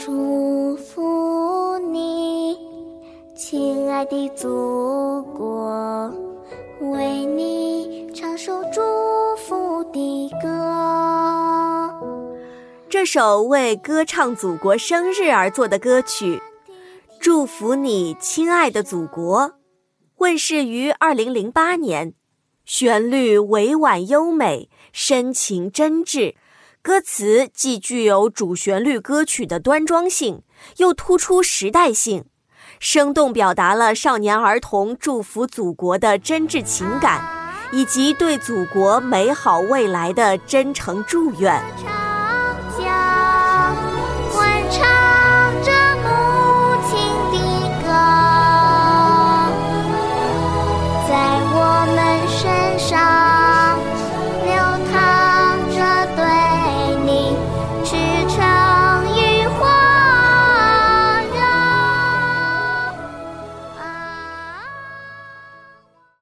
祝福你，亲爱的祖国，为你唱首祝福的歌。 这首为歌唱祖国生日而作的歌曲《祝福你，亲爱的祖国》问世于2008年，旋律委婉优美，深情真挚，歌词既具有主旋律歌曲的端庄性，又突出时代性，生动表达了少年儿童祝福祖国的真挚情感，以及对祖国美好未来的真诚祝愿。